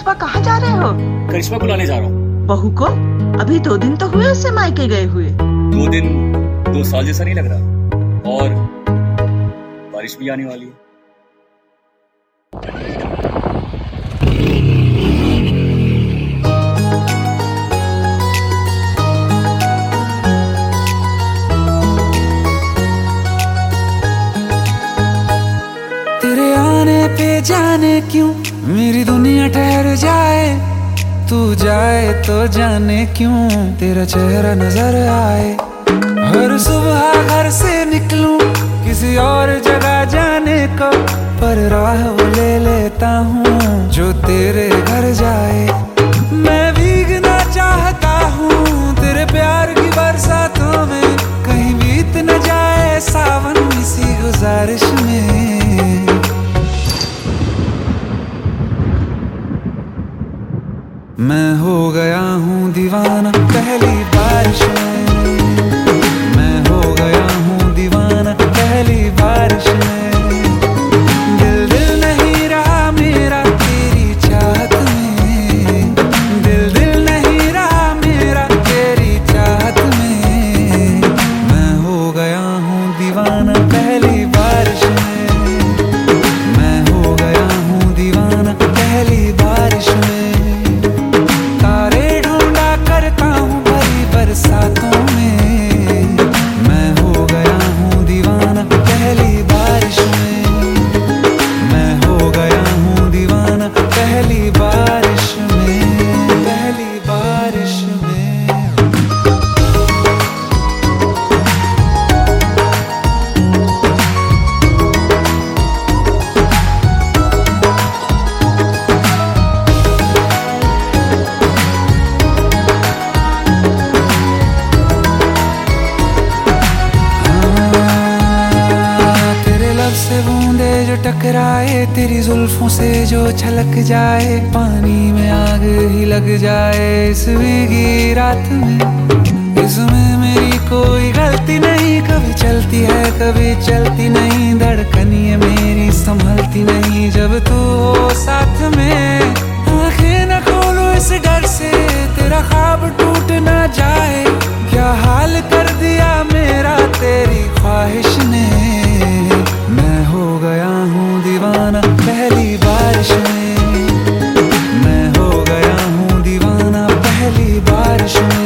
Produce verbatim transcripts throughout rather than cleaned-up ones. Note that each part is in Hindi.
पुष्पा कहाँ जा रहे हो? करिश्मा को लाने जा रहा हूँ। बहू को? अभी दो दिन तो हुए उससे मायके गए हुए। दो दिन दो साल जैसा नहीं लग रहा, और बारिश भी आने वाली है। तेरे आने पे जाने क्यों मेरी दुनिया ठहर जाए, तू जाए तो जाने क्यों तेरा चेहरा नजर आए। हर सुबह घर से निकलूं किसी और जगह जाने को, पर राह वो ले लेता हूँ जो तेरे घर जाए। मैं भीगना चाहता हूँ तेरे प्यार की बरसातों में, कहीं बीत न जाए सावन इसी गुजारिश में। मैं हो गया हूँ दीवाना पहली बारिश में, मैं हो गया हूँ दीवाना पहली बारिश में। दिल दिल नहीं रहा मेरा तेरी चाहत में, दिल दिल नहीं रहा मेरा तेरी चाहत में। मैं हो गया हूँ दीवाना पहली बारिश में, मैं हो गया हूँ दीवाना पहली बारिश में। बरसातों में मैं हो गया हूँ दीवाना पहली बारिश में, मैं हो गया हूँ दीवाना पहली बारिश में, पहली बारिश में। जो टकराए तेरी जुल्फों से जो छलक जाए, पानी में आग ही लग जाए इस भीगी रात में। इसमें मेरी कोई गलती नहीं, कभी चलती है कभी चलती नहीं, धड़कन ये मेरी संभलती नहीं जब तू हो साथ में। आंखें न खोलो इस डर से तेरा ख्वाब टूट ना जाए, क्या हाल कर दिया मेरा तेरी ख्वाहिश ने। मैं हो गया हूँ दीवाना पहली बारिश में, मैं हो गया हूँ दीवाना पहली बारिश में।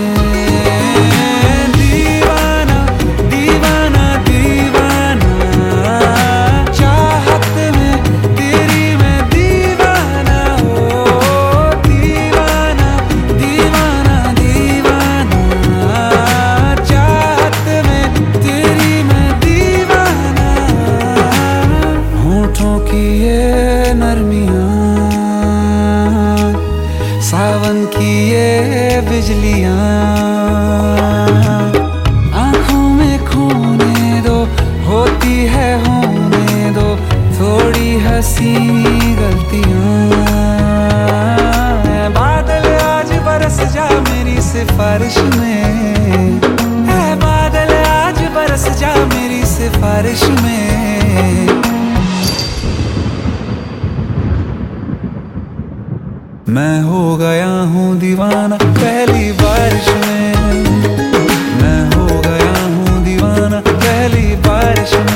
दीवाना दीवाना दीवाना चाहत में तेरी मैं दीवाना हो, दीवाना दीवाना दीवाना चाहत में तेरी मैं दीवाना। होठों की ये नरमियाँ, सावन की ये बिजलियाँ, आँखों में खोने दो होती है होने दो थोड़ी हंसी गलतियाँ। बादल आज बरस जा मेरी सिफारिश में, है बादल आज बरस जा मेरी सिफारिश में। मैं हो गया हूँ दीवाना पहली बारिश में, मैं हो गया हूँ दीवाना पहली बारिश में।